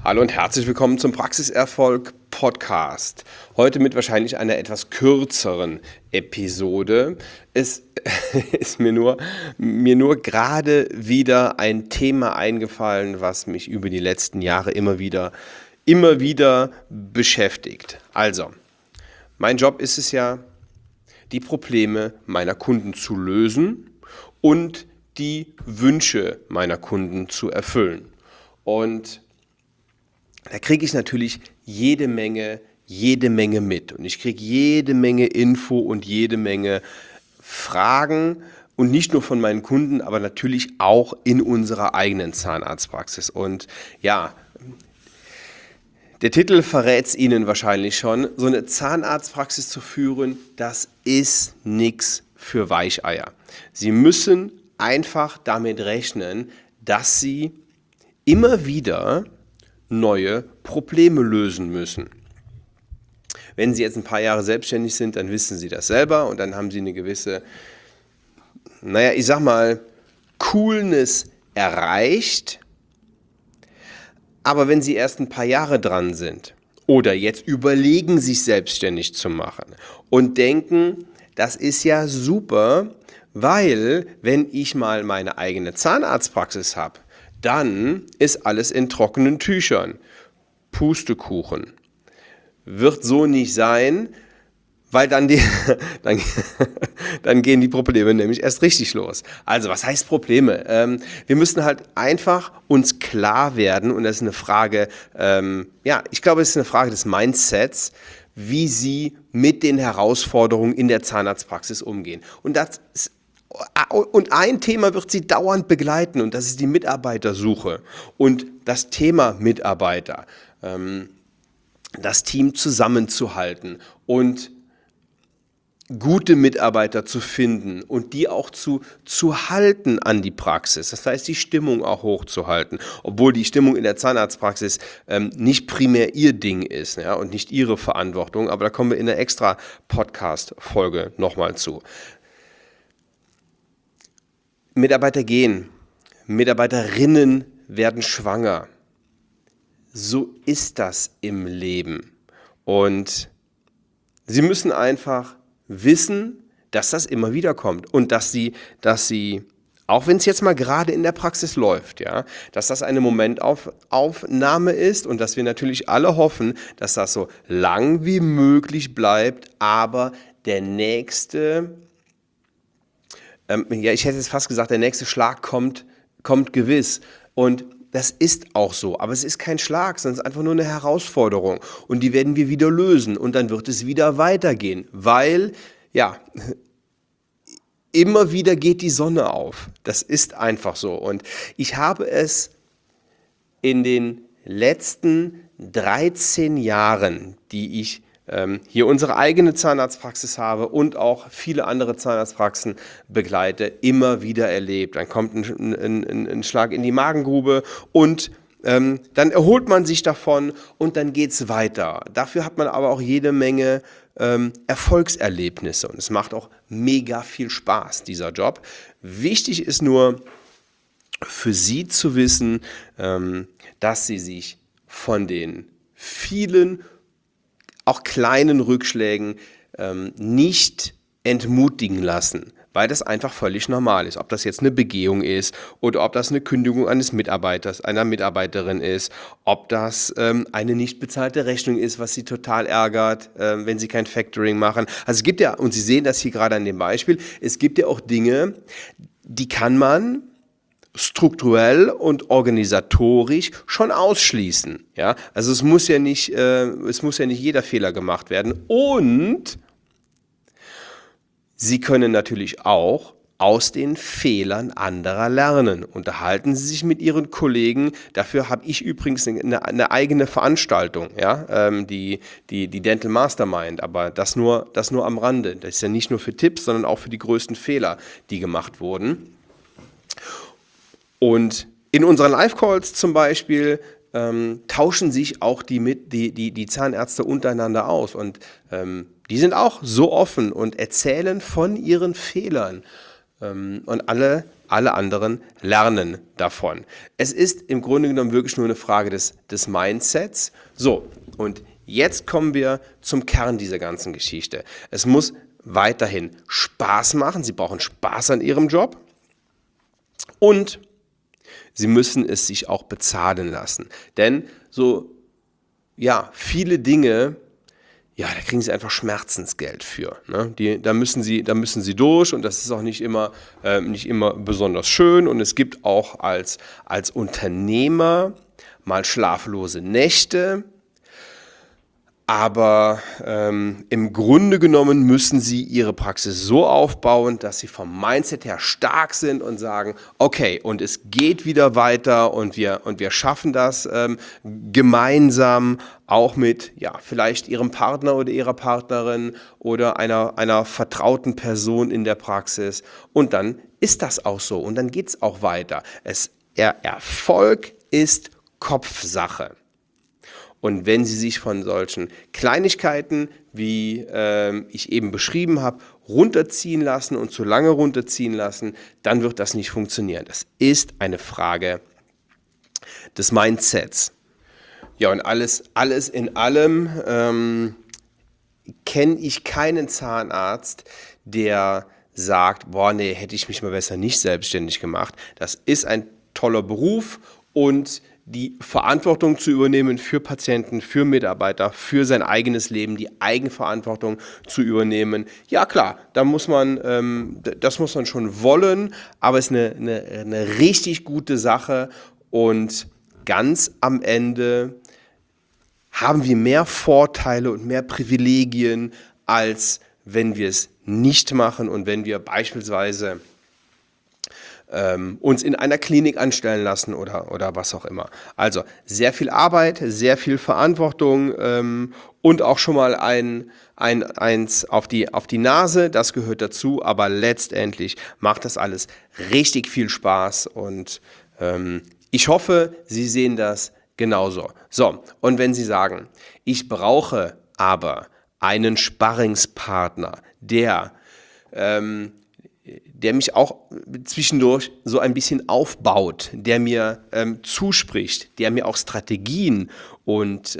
Hallo und herzlich willkommen zum Praxiserfolg Podcast. Heute mit wahrscheinlich einer etwas kürzeren Episode. Es ist mir nur gerade wieder ein Thema eingefallen, was mich über die letzten Jahre immer wieder beschäftigt. Also, mein Job ist es ja, die Probleme meiner Kunden zu lösen und die Wünsche meiner Kunden zu erfüllen. Und da kriege ich natürlich jede Menge mit und ich kriege jede Menge Info und jede Menge Fragen und nicht nur von meinen Kunden, aber natürlich auch in unserer eigenen Zahnarztpraxis. Und ja, der Titel verrät es Ihnen wahrscheinlich schon. So eine Zahnarztpraxis zu führen, das ist nichts für Weicheier. Sie müssen einfach damit rechnen, dass Sie immer wieder neue Probleme lösen müssen. Wenn Sie jetzt ein paar Jahre selbstständig sind, dann wissen Sie das selber und dann haben Sie eine gewisse, ich sag mal, Coolness erreicht. Aber wenn Sie erst ein paar Jahre dran sind oder jetzt überlegen, sich selbstständig zu machen und denken, das ist ja super, weil wenn ich mal meine eigene Zahnarztpraxis habe, dann ist alles in trockenen Tüchern. Pustekuchen. Wird so nicht sein, weil dann gehen die Probleme nämlich erst richtig los. Also, was heißt Probleme? Wir müssen halt einfach uns klar werden, und das ist eine Frage, ich glaube, es ist eine Frage des Mindsets, wie Sie mit den Herausforderungen in der Zahnarztpraxis umgehen. Und ein Thema wird Sie dauernd begleiten, und das ist die Mitarbeitersuche und das Thema Mitarbeiter, das Team zusammenzuhalten und gute Mitarbeiter zu finden und die auch zu halten an die Praxis. Das heißt, die Stimmung auch hochzuhalten, obwohl die Stimmung in der Zahnarztpraxis nicht primär ihr Ding ist, ja, und nicht ihre Verantwortung, aber da kommen wir in einer extra Podcast-Folge nochmal zu. Mitarbeiter gehen, Mitarbeiterinnen werden schwanger. So ist das im Leben. Und Sie müssen einfach wissen, dass das immer wieder kommt und dass sie, auch wenn es jetzt mal gerade in der Praxis läuft, ja, dass das eine Momentaufnahme ist und dass wir natürlich alle hoffen, dass das so lang wie möglich bleibt, aber der nächste, ich hätte jetzt fast gesagt, der nächste Schlag kommt gewiss. Und das ist auch so, aber es ist kein Schlag, sondern es ist einfach nur eine Herausforderung. Und die werden wir wieder lösen und dann wird es wieder weitergehen, weil, immer wieder geht die Sonne auf. Das ist einfach so. Und ich habe es in den letzten 13 Jahren, die ich hier unsere eigene Zahnarztpraxis habe und auch viele andere Zahnarztpraxen begleite, immer wieder erlebt. Dann kommt ein Schlag in die Magengrube und dann erholt man sich davon und dann geht es weiter. Dafür hat man aber auch jede Menge Erfolgserlebnisse und es macht auch mega viel Spaß, dieser Job. Wichtig ist nur für Sie zu wissen, dass Sie sich von den vielen auch kleinen Rückschlägen nicht entmutigen lassen, weil das einfach völlig normal ist. Ob das jetzt eine Begehung ist oder ob das eine Kündigung eines Mitarbeiters, einer Mitarbeiterin ist, ob das eine nicht bezahlte Rechnung ist, was Sie total ärgert, wenn Sie kein Factoring machen. Also es gibt ja, und Sie sehen das hier gerade an dem Beispiel, es gibt ja auch Dinge, die kann man strukturell und organisatorisch schon ausschließen. Ja? Also es muss ja nicht jeder Fehler gemacht werden. Und Sie können natürlich auch aus den Fehlern anderer lernen. Unterhalten Sie sich mit Ihren Kollegen. Dafür habe ich übrigens eine eigene Veranstaltung, ja? Die Dental Mastermind. Aber das nur am Rande. Das ist ja nicht nur für Tipps, sondern auch für die größten Fehler, die gemacht wurden. Und in unseren Live-Calls zum Beispiel tauschen sich auch die Zahnärzte untereinander aus. Und die sind auch so offen und erzählen von ihren Fehlern. Und alle alle anderen lernen davon. Es ist im Grunde genommen wirklich nur eine Frage des Mindsets. So, und jetzt kommen wir zum Kern dieser ganzen Geschichte. Es muss weiterhin Spaß machen. Sie brauchen Spaß an Ihrem Job. Und Sie müssen es sich auch bezahlen lassen. Denn so, ja, viele Dinge, ja, da kriegen Sie einfach Schmerzensgeld für. Ne? Da müssen Sie durch und das ist auch nicht immer besonders schön. Und es gibt auch als Unternehmer mal schlaflose Nächte. Aber im Grunde genommen müssen Sie Ihre Praxis so aufbauen, dass Sie vom Mindset her stark sind und sagen, okay, und es geht wieder weiter und wir schaffen das gemeinsam, auch mit vielleicht Ihrem Partner oder Ihrer Partnerin oder einer vertrauten Person in der Praxis. Und dann ist das auch so und dann geht es auch weiter. Erfolg ist Kopfsache. Und wenn Sie sich von solchen Kleinigkeiten, wie ich eben beschrieben habe, runterziehen lassen und zu lange runterziehen lassen, dann wird das nicht funktionieren. Das ist eine Frage des Mindsets. Ja, und alles in allem kenne ich keinen Zahnarzt, der sagt, boah, nee, hätte ich mich mal besser nicht selbstständig gemacht. Das ist ein toller Beruf und die Verantwortung zu übernehmen für Patienten, für Mitarbeiter, für sein eigenes Leben, die Eigenverantwortung zu übernehmen. Ja klar, das muss man schon wollen, aber es ist eine richtig gute Sache und ganz am Ende haben wir mehr Vorteile und mehr Privilegien, als wenn wir es nicht machen und wenn wir beispielsweise uns in einer Klinik anstellen lassen oder was auch immer. Also sehr viel Arbeit, sehr viel Verantwortung und auch schon mal eins auf die Nase, das gehört dazu, aber letztendlich macht das alles richtig viel Spaß und ich hoffe, Sie sehen das genauso. So, und wenn Sie sagen, ich brauche aber einen Sparringspartner, der mich auch zwischendurch so ein bisschen aufbaut, der mir zuspricht, der mir auch Strategien und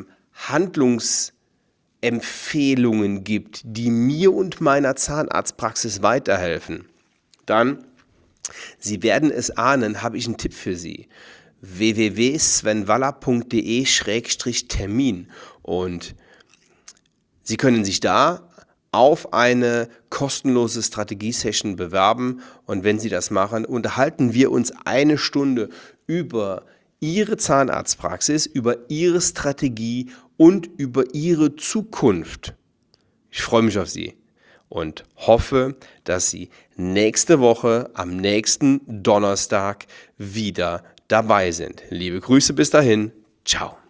Handlungsempfehlungen gibt, die mir und meiner Zahnarztpraxis weiterhelfen, dann, Sie werden es ahnen, habe ich einen Tipp für Sie. www.svenwaller.de/Termin und Sie können sich da auf eine kostenlose Strategie-Session bewerben und wenn Sie das machen, unterhalten wir uns eine Stunde über Ihre Zahnarztpraxis, über Ihre Strategie und über Ihre Zukunft. Ich freue mich auf Sie und hoffe, dass Sie nächste Woche am nächsten Donnerstag wieder dabei sind. Liebe Grüße bis dahin. Ciao.